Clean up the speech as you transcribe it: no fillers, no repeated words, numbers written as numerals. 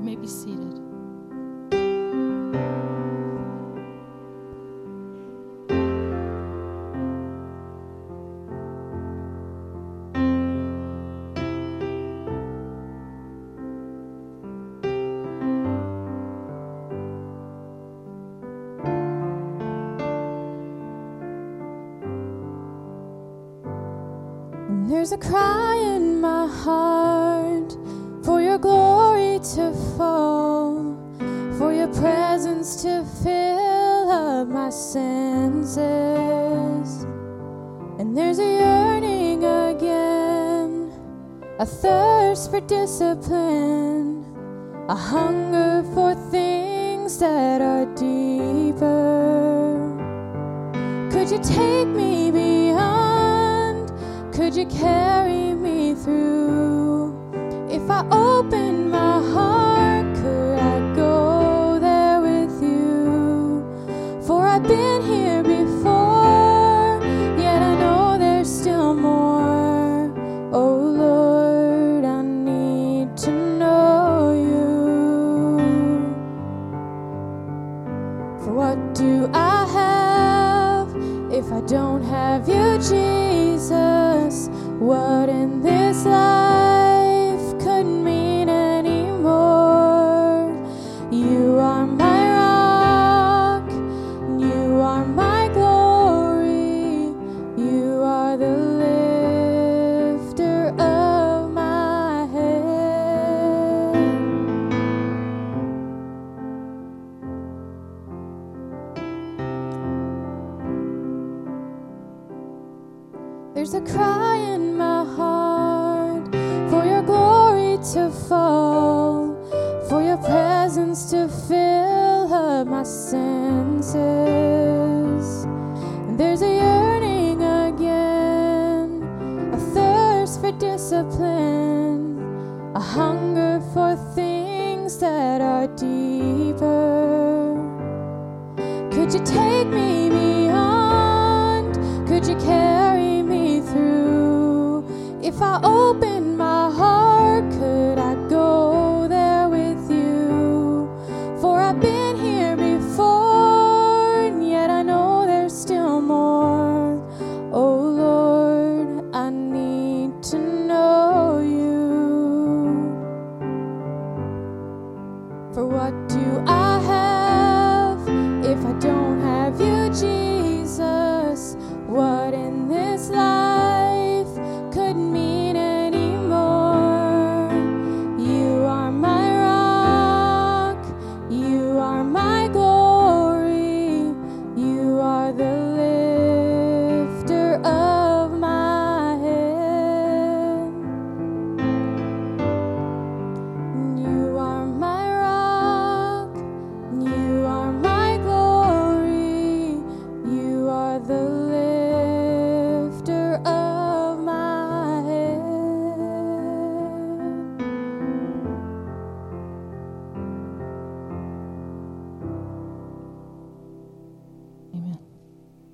may be seated. There's a cry in my heart for your glory to fall, for your presence to fill up my senses. And there's a yearning again, a thirst for discipline, a hunger for things that are deeper. Could you take me beyond? Could you carry me through? If I open my heart, could I go there with you? For I've been here before, yet I know there's still more. Oh Lord, I need to know you. For what do I have if I don't have you, Jesus? What in this life could mean anymore? You are my rock, you are my glory, you are the lifter of my head. There's a cry in my heart for your glory to fall, for your presence to fill up my senses. And there's a yearning again, a thirst for discipline, a hunger for things that are deeper. Could you take me beyond? Could you carry me through? If I open my heart, could I go there with you? For I've been here before, and yet I know there's still more. Oh Lord, I need to know you. For what